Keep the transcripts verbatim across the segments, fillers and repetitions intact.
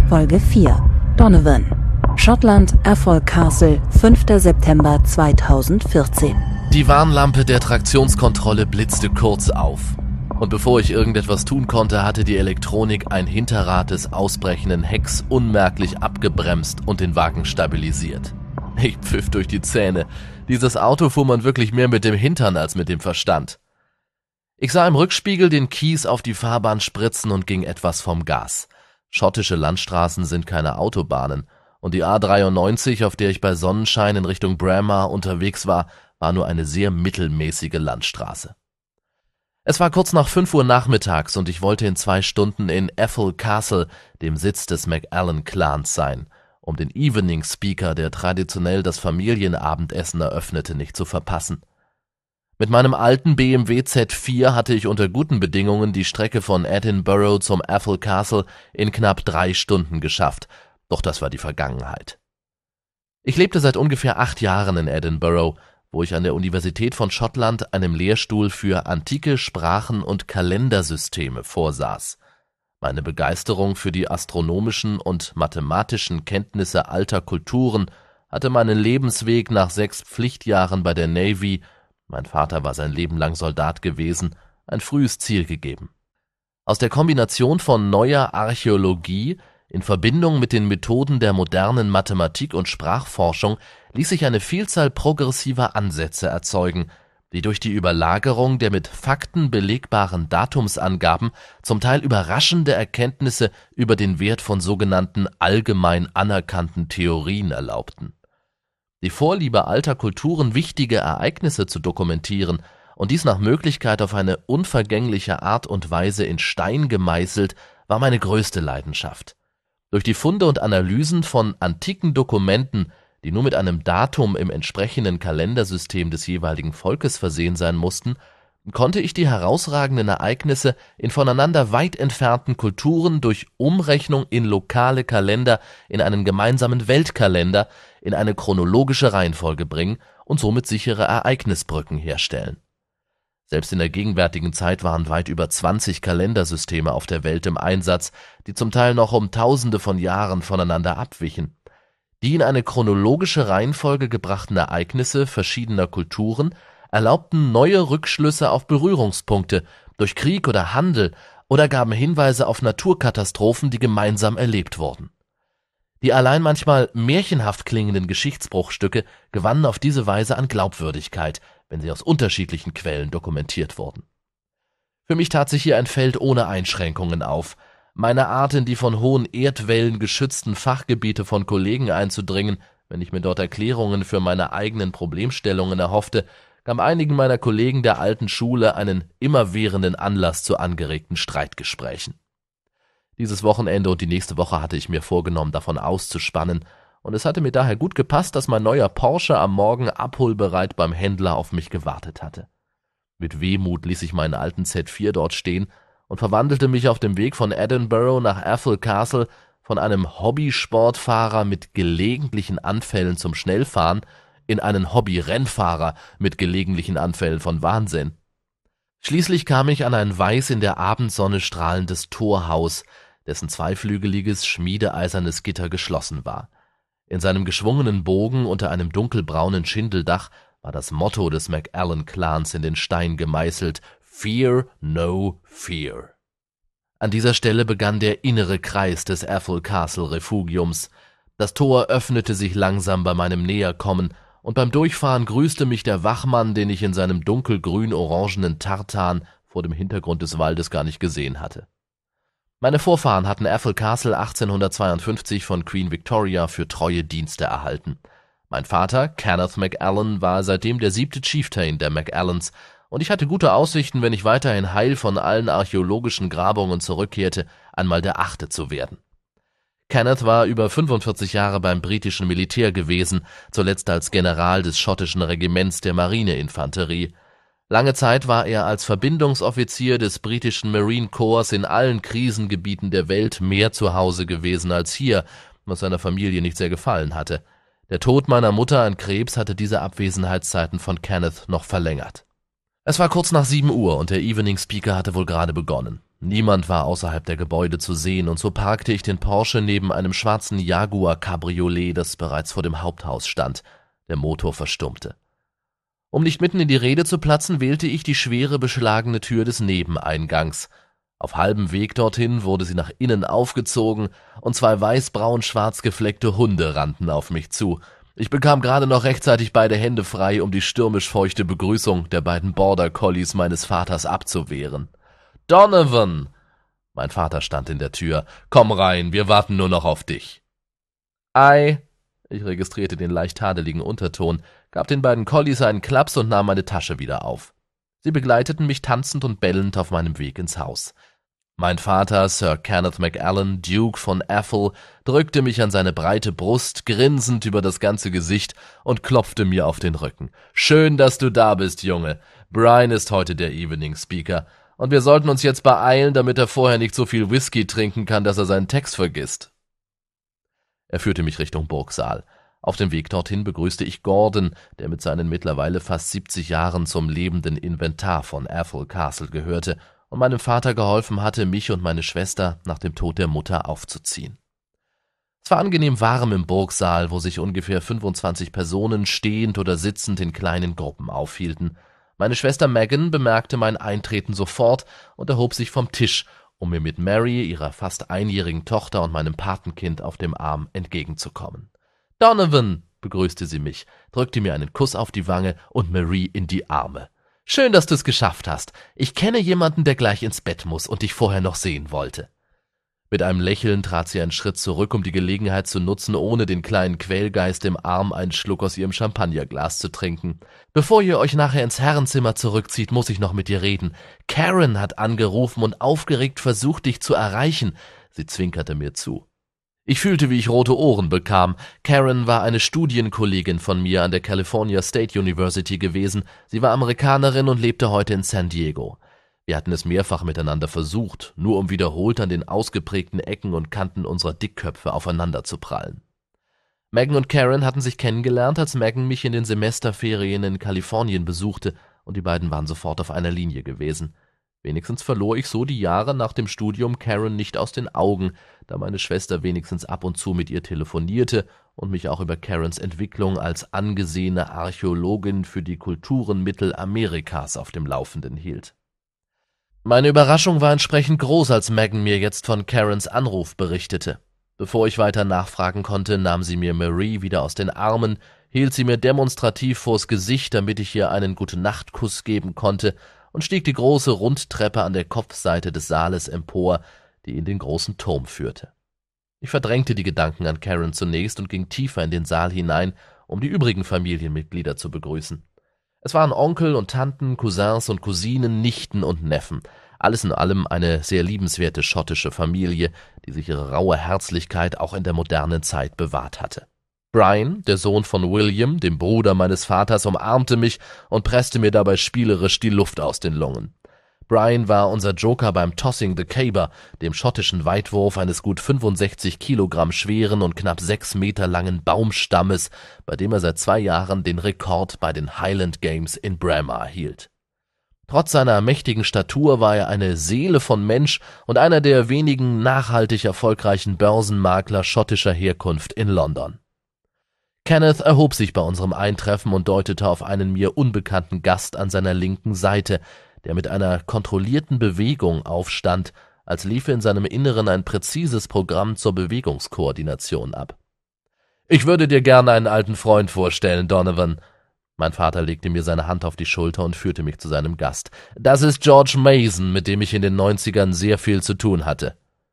Folge vier. Donovan. Schottland, Athol Castle, fünfter September zweitausendvierzehn. Die Warnlampe der Traktionskontrolle blitzte kurz auf. Und bevor ich irgendetwas tun konnte, hatte die Elektronik ein Hinterrad des ausbrechenden Hecks unmerklich abgebremst und den Wagen stabilisiert. Ich pfiff durch die Zähne. Dieses Auto fuhr man wirklich mehr mit dem Hintern als mit dem Verstand. Ich sah im Rückspiegel den Kies auf die Fahrbahn spritzen und ging etwas vom Gas. Schottische Landstraßen sind keine Autobahnen und die A dreiundneunzig, auf der ich bei Sonnenschein in Richtung Braemar unterwegs war, war nur eine sehr mittelmäßige Landstraße. Es war kurz nach fünf Uhr nachmittags und ich wollte in zwei Stunden in Athol Castle, dem Sitz des MacAllan-Clans, sein, um den Evening Speaker, der traditionell das Familienabendessen eröffnete, nicht zu verpassen. Mit meinem alten B M W Z vier hatte ich unter guten Bedingungen die Strecke von Edinburgh zum Athol Castle in knapp drei Stunden geschafft, doch das war die Vergangenheit. Ich lebte seit ungefähr acht Jahren in Edinburgh, wo ich an der Universität von Schottland einem Lehrstuhl für antike Sprachen und Kalendersysteme vorsaß. Meine Begeisterung für die astronomischen und mathematischen Kenntnisse alter Kulturen hatte meinen Lebensweg nach sechs Pflichtjahren bei der Navy – mein Vater war sein Leben lang Soldat gewesen, ein frühes Ziel gegeben. Aus der Kombination von neuer Archäologie in Verbindung mit den Methoden der modernen Mathematik und Sprachforschung ließ sich eine Vielzahl progressiver Ansätze erzeugen, die durch die Überlagerung der mit Fakten belegbaren Datumsangaben zum Teil überraschende Erkenntnisse über den Wert von sogenannten allgemein anerkannten Theorien erlaubten. Die Vorliebe alter Kulturen, wichtige Ereignisse zu dokumentieren und dies nach Möglichkeit auf eine unvergängliche Art und Weise in Stein gemeißelt, war meine größte Leidenschaft. Durch die Funde und Analysen von antiken Dokumenten, die nur mit einem Datum im entsprechenden Kalendersystem des jeweiligen Volkes versehen sein mussten, konnte ich die herausragenden Ereignisse in voneinander weit entfernten Kulturen durch Umrechnung in lokale Kalender in einen gemeinsamen Weltkalender in eine chronologische Reihenfolge bringen und somit sichere Ereignisbrücken herstellen. Selbst in der gegenwärtigen Zeit waren weit über zwanzig Kalendersysteme auf der Welt im Einsatz, die zum Teil noch um Tausende von Jahren voneinander abwichen. Die in eine chronologische Reihenfolge gebrachten Ereignisse verschiedener Kulturen erlaubten neue Rückschlüsse auf Berührungspunkte durch Krieg oder Handel oder gaben Hinweise auf Naturkatastrophen, die gemeinsam erlebt wurden. Die allein manchmal märchenhaft klingenden Geschichtsbruchstücke gewannen auf diese Weise an Glaubwürdigkeit, wenn sie aus unterschiedlichen Quellen dokumentiert wurden. Für mich tat sich hier ein Feld ohne Einschränkungen auf. Meine Art, in die von hohen Erdwellen geschützten Fachgebiete von Kollegen einzudringen, wenn ich mir dort Erklärungen für meine eigenen Problemstellungen erhoffte, gab einigen meiner Kollegen der alten Schule einen immerwährenden Anlass zu angeregten Streitgesprächen. Dieses Wochenende und die nächste Woche hatte ich mir vorgenommen, davon auszuspannen, und es hatte mir daher gut gepasst, dass mein neuer Porsche am Morgen abholbereit beim Händler auf mich gewartet hatte. Mit Wehmut ließ ich meinen alten Z vier dort stehen und verwandelte mich auf dem Weg von Edinburgh nach Athol Castle von einem Hobbysportfahrer mit gelegentlichen Anfällen zum Schnellfahren in einen Hobby-Rennfahrer mit gelegentlichen Anfällen von Wahnsinn. Schließlich kam ich an ein weiß in der Abendsonne strahlendes Torhaus, dessen zweiflügeliges, schmiedeeisernes Gitter geschlossen war. In seinem geschwungenen Bogen unter einem dunkelbraunen Schindeldach war das Motto des MacAllan-Clans in den Stein gemeißelt: Fear no fear. An dieser Stelle begann der innere Kreis des Athol Castle Refugiums. Das Tor öffnete sich langsam bei meinem Näherkommen, und beim Durchfahren grüßte mich der Wachmann, den ich in seinem dunkelgrün-orangenen Tartan vor dem Hintergrund des Waldes gar nicht gesehen hatte. Meine Vorfahren hatten Athol Castle achtzehnhundertzweiundfünfzig von Queen Victoria für treue Dienste erhalten. Mein Vater, Kenneth MacAllan, war seitdem der siebte Chieftain der MacAllans, und ich hatte gute Aussichten, wenn ich weiterhin heil von allen archäologischen Grabungen zurückkehrte, einmal der achte zu werden. Kenneth war über fünfundvierzig Jahre beim britischen Militär gewesen, zuletzt als General des schottischen Regiments der Marineinfanterie. Lange Zeit war er als Verbindungsoffizier des britischen Marine Corps in allen Krisengebieten der Welt mehr zu Hause gewesen als hier, was seiner Familie nicht sehr gefallen hatte. Der Tod meiner Mutter an Krebs hatte diese Abwesenheitszeiten von Kenneth noch verlängert. Es war kurz nach sieben Uhr und der Evening Speaker hatte wohl gerade begonnen. Niemand war außerhalb der Gebäude zu sehen, und so parkte ich den Porsche neben einem schwarzen Jaguar-Cabriolet, das bereits vor dem Haupthaus stand. Der Motor verstummte. Um nicht mitten in die Rede zu platzen, wählte ich die schwere, beschlagene Tür des Nebeneingangs. Auf halbem Weg dorthin wurde sie nach innen aufgezogen, und zwei weiß-braun-schwarz gefleckte Hunde rannten auf mich zu. Ich bekam gerade noch rechtzeitig beide Hände frei, um die stürmisch feuchte Begrüßung der beiden Border Collies meines Vaters abzuwehren. »Donovan!« Mein Vater stand in der Tür. »Komm rein, wir warten nur noch auf dich.« »Ei!« Ich registrierte den leicht tadeligen Unterton, gab den beiden Collies einen Klaps und nahm meine Tasche wieder auf. Sie begleiteten mich tanzend und bellend auf meinem Weg ins Haus. Mein Vater, Sir Kenneth MacAllan, Duke von Atholl, drückte mich an seine breite Brust, grinsend über das ganze Gesicht, und klopfte mir auf den Rücken. »Schön, dass du da bist, Junge. Brian ist heute der Evening Speaker, und wir sollten uns jetzt beeilen, damit er vorher nicht so viel Whisky trinken kann, dass er seinen Text vergisst.« Er führte mich Richtung Burgsaal. Auf dem Weg dorthin begrüßte ich Gordon, der mit seinen mittlerweile fast siebzig Jahren zum lebenden Inventar von Atholl Castle gehörte und meinem Vater geholfen hatte, mich und meine Schwester nach dem Tod der Mutter aufzuziehen. Es war angenehm warm im Burgsaal, wo sich ungefähr fünfundzwanzig Personen stehend oder sitzend in kleinen Gruppen aufhielten. Meine Schwester Megan bemerkte mein Eintreten sofort und erhob sich vom Tisch, um mir mit Mary, ihrer fast einjährigen Tochter, und meinem Patenkind auf dem Arm entgegenzukommen. »Donovan«, begrüßte sie mich, drückte mir einen Kuss auf die Wange und Marie in die Arme. »Schön, dass du es geschafft hast. Ich kenne jemanden, der gleich ins Bett muss und dich vorher noch sehen wollte.« Mit einem Lächeln trat sie einen Schritt zurück, um die Gelegenheit zu nutzen, ohne den kleinen Quälgeist im Arm einen Schluck aus ihrem Champagnerglas zu trinken. »Bevor ihr euch nachher ins Herrenzimmer zurückzieht, muss ich noch mit dir reden. Karen hat angerufen und aufgeregt versucht, dich zu erreichen.« Sie zwinkerte mir zu. Ich fühlte, wie ich rote Ohren bekam. Karen war eine Studienkollegin von mir an der California State University gewesen. Sie war Amerikanerin und lebte heute in San Diego. Wir hatten es mehrfach miteinander versucht, nur um wiederholt an den ausgeprägten Ecken und Kanten unserer Dickköpfe aufeinander zu prallen. Megan und Karen hatten sich kennengelernt, als Megan mich in den Semesterferien in Kalifornien besuchte, und die beiden waren sofort auf einer Linie gewesen. Wenigstens verlor ich so die Jahre nach dem Studium Karen nicht aus den Augen, da meine Schwester wenigstens ab und zu mit ihr telefonierte und mich auch über Karens Entwicklung als angesehene Archäologin für die Kulturen Mittelamerikas auf dem Laufenden hielt. Meine Überraschung war entsprechend groß, als Megan mir jetzt von Karens Anruf berichtete. Bevor ich weiter nachfragen konnte, nahm sie mir Marie wieder aus den Armen, hielt sie mir demonstrativ vors Gesicht, damit ich ihr einen Gute-Nacht-Kuss geben konnte, und stieg die große Rundtreppe an der Kopfseite des Saales empor, die in den großen Turm führte. Ich verdrängte die Gedanken an Karen zunächst und ging tiefer in den Saal hinein, um die übrigen Familienmitglieder zu begrüßen. Es waren Onkel und Tanten, Cousins und Cousinen, Nichten und Neffen, alles in allem eine sehr liebenswerte schottische Familie, die sich ihre raue Herzlichkeit auch in der modernen Zeit bewahrt hatte. Brian, der Sohn von William, dem Bruder meines Vaters, umarmte mich und presste mir dabei spielerisch die Luft aus den Lungen. Brian war unser Joker beim Tossing the Caber, dem schottischen Weitwurf eines gut fünfundsechzig Kilogramm schweren und knapp sechs Meter langen Baumstammes, bei dem er seit zwei Jahren den Rekord bei den Highland Games in Braemar hielt. Trotz seiner mächtigen Statur war er eine Seele von Mensch und einer der wenigen nachhaltig erfolgreichen Börsenmakler schottischer Herkunft in London. Kenneth erhob sich bei unserem Eintreffen und deutete auf einen mir unbekannten Gast an seiner linken Seite, der mit einer kontrollierten Bewegung aufstand, als liefe in seinem Inneren ein präzises Programm zur Bewegungskoordination ab. »Ich würde dir gerne einen alten Freund vorstellen, Donovan.« Mein Vater legte mir seine Hand auf die Schulter und führte mich zu seinem Gast. »Das ist George Mason, mit dem ich in den Neunzigern sehr viel zu tun hatte.«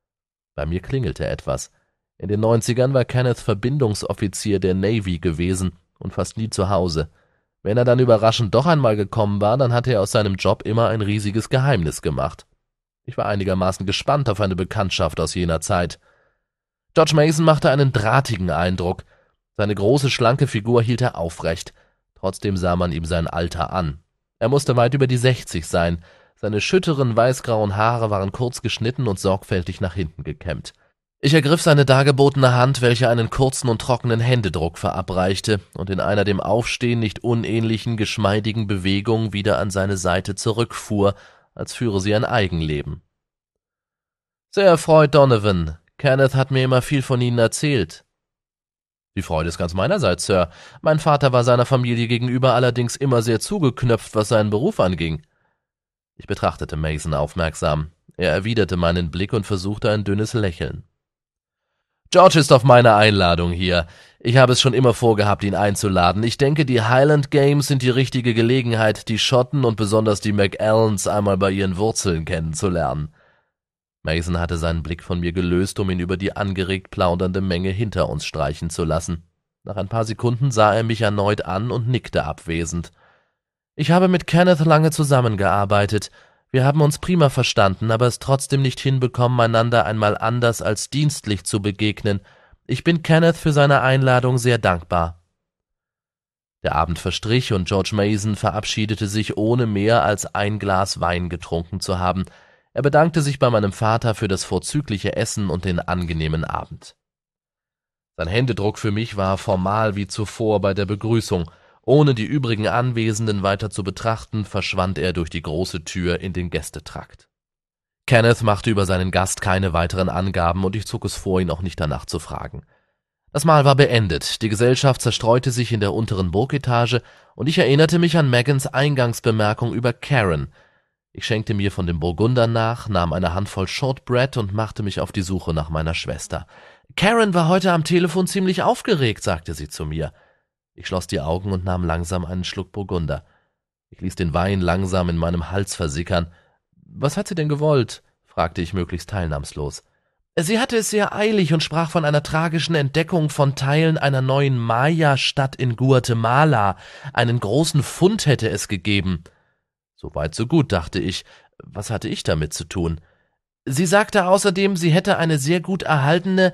Bei mir klingelte etwas. In den Neunzigern war Kenneth Verbindungsoffizier der Navy gewesen und fast nie zu Hause. Wenn er dann überraschend doch einmal gekommen war, dann hatte er aus seinem Job immer ein riesiges Geheimnis gemacht. Ich war einigermaßen gespannt auf eine Bekanntschaft aus jener Zeit. George Mason machte einen drahtigen Eindruck. Seine große, schlanke Figur hielt er aufrecht. Trotzdem sah man ihm sein Alter an. Er musste weit über die sechzig sein. Seine schütteren, weißgrauen Haare waren kurz geschnitten und sorgfältig nach hinten gekämmt. Ich ergriff seine dargebotene Hand, welche einen kurzen und trockenen Händedruck verabreichte und in einer dem Aufstehen nicht unähnlichen, geschmeidigen Bewegung wieder an seine Seite zurückfuhr, als führe sie ein Eigenleben. »Sehr erfreut, Donovan. Kenneth hat mir immer viel von Ihnen erzählt.« »Die Freude ist ganz meinerseits, Sir. Mein Vater war seiner Familie gegenüber allerdings immer sehr zugeknöpft, was seinen Beruf anging.« Ich betrachtete Mason aufmerksam. Er erwiderte meinen Blick und versuchte ein dünnes Lächeln. »George ist auf meine Einladung hier. Ich habe es schon immer vorgehabt, ihn einzuladen. Ich denke, die Highland Games sind die richtige Gelegenheit, die Schotten und besonders die McAllens einmal bei ihren Wurzeln kennenzulernen.« Mason hatte seinen Blick von mir gelöst, um ihn über die angeregt plaudernde Menge hinter uns streichen zu lassen. Nach ein paar Sekunden sah er mich erneut an und nickte abwesend. »Ich habe mit Kenneth lange zusammengearbeitet. Wir haben uns prima verstanden, aber es trotzdem nicht hinbekommen, einander einmal anders als dienstlich zu begegnen. Ich bin Kenneth für seine Einladung sehr dankbar.« Der Abend verstrich und George Mason verabschiedete sich, ohne mehr als ein Glas Wein getrunken zu haben. Er bedankte sich bei meinem Vater für das vorzügliche Essen und den angenehmen Abend. Sein Händedruck für mich war formal wie zuvor bei der Begrüßung. Ohne die übrigen Anwesenden weiter zu betrachten, verschwand er durch die große Tür in den Gästetrakt. Kenneth machte über seinen Gast keine weiteren Angaben und ich zog es vor, ihn auch nicht danach zu fragen. Das Mahl war beendet, die Gesellschaft zerstreute sich in der unteren Burgetage und ich erinnerte mich an Megans Eingangsbemerkung über Karen. Ich schenkte mir von dem Burgunder nach, nahm eine Handvoll Shortbread und machte mich auf die Suche nach meiner Schwester. »Karen war heute am Telefon ziemlich aufgeregt«, sagte sie zu mir. Ich schloss die Augen und nahm langsam einen Schluck Burgunder. Ich ließ den Wein langsam in meinem Hals versickern. »Was hat sie denn gewollt?« fragte ich möglichst teilnahmslos. »Sie hatte es sehr eilig und sprach von einer tragischen Entdeckung von Teilen einer neuen Maya-Stadt in Guatemala. Einen großen Fund hätte es gegeben.« So weit, so gut, dachte ich. Was hatte ich damit zu tun? »Sie sagte außerdem, sie hätte eine sehr gut erhaltene...«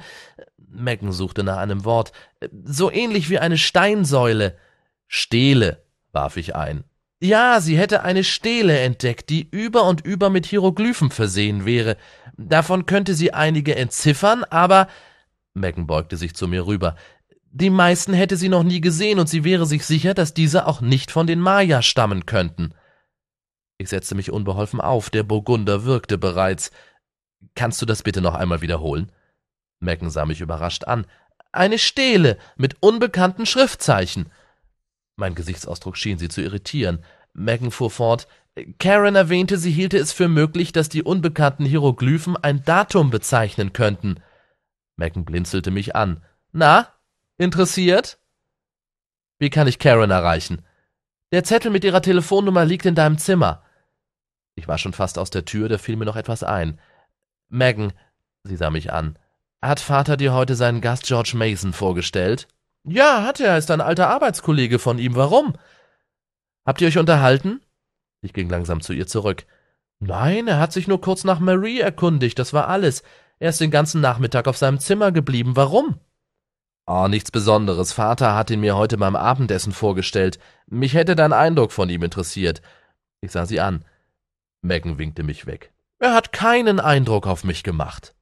Megan suchte nach einem Wort. »So ähnlich wie eine Steinsäule.« »Stele«, warf ich ein. »Ja, sie hätte eine Stele entdeckt, die über und über mit Hieroglyphen versehen wäre. Davon könnte sie einige entziffern, aber...« Megan beugte sich zu mir rüber. »Die meisten hätte sie noch nie gesehen und sie wäre sich sicher, dass diese auch nicht von den Maya stammen könnten.« Ich setzte mich unbeholfen auf, der Burgunder wirkte bereits. »Kannst du das bitte noch einmal wiederholen?« Megan sah mich überrascht an. »Eine Stele mit unbekannten Schriftzeichen.« Mein Gesichtsausdruck schien sie zu irritieren. Megan fuhr fort. »Karen erwähnte, sie hielte es für möglich, dass die unbekannten Hieroglyphen ein Datum bezeichnen könnten.« Megan blinzelte mich an. »Na, interessiert?« »Wie kann ich Karen erreichen?« »Der Zettel mit ihrer Telefonnummer liegt in deinem Zimmer.« Ich war schon fast aus der Tür, da fiel mir noch etwas ein. »Megan«, sie sah mich an, »hat Vater dir heute seinen Gast George Mason vorgestellt?« »Ja, hat er, ist ein alter Arbeitskollege von ihm. Warum?« »Habt ihr euch unterhalten?« Ich ging langsam zu ihr zurück. »Nein, er hat sich nur kurz nach Marie erkundigt, das war alles. Er ist den ganzen Nachmittag auf seinem Zimmer geblieben. Warum?« »Oh, nichts Besonderes. Vater hat ihn mir heute beim Abendessen vorgestellt. Mich hätte dein Eindruck von ihm interessiert.« Ich sah sie an. Megan winkte mich weg. »Er hat keinen Eindruck auf mich gemacht.«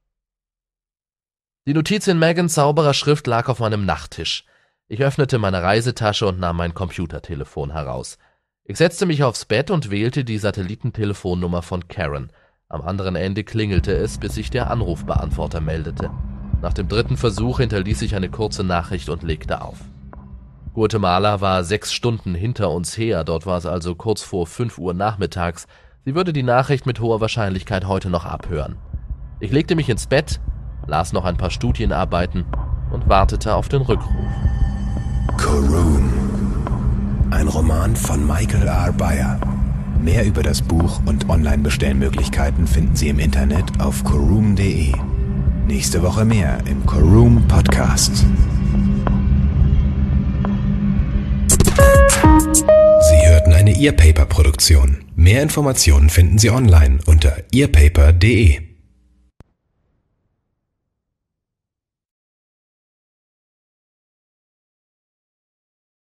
Die Notiz in Megans sauberer Schrift lag auf meinem Nachttisch. Ich öffnete meine Reisetasche und nahm mein Computertelefon heraus. Ich setzte mich aufs Bett und wählte die Satellitentelefonnummer von Karen. Am anderen Ende klingelte es, bis sich der Anrufbeantworter meldete. Nach dem dritten Versuch hinterließ ich eine kurze Nachricht und legte auf. Guatemala war sechs Stunden hinter uns her, dort war es also kurz vor fünf Uhr nachmittags. Sie würde die Nachricht mit hoher Wahrscheinlichkeit heute noch abhören. Ich legte mich ins Bett, las noch ein paar Studienarbeiten und wartete auf den Rückruf. Koroum. Ein Roman von Michael R. Beyer. Mehr über das Buch und Online-Bestellmöglichkeiten finden Sie im Internet auf koroum punkt de. Nächste Woche mehr im Koroum Podcast. Sie hörten eine Earpaper-Produktion. Mehr Informationen finden Sie online unter earpaper punkt de.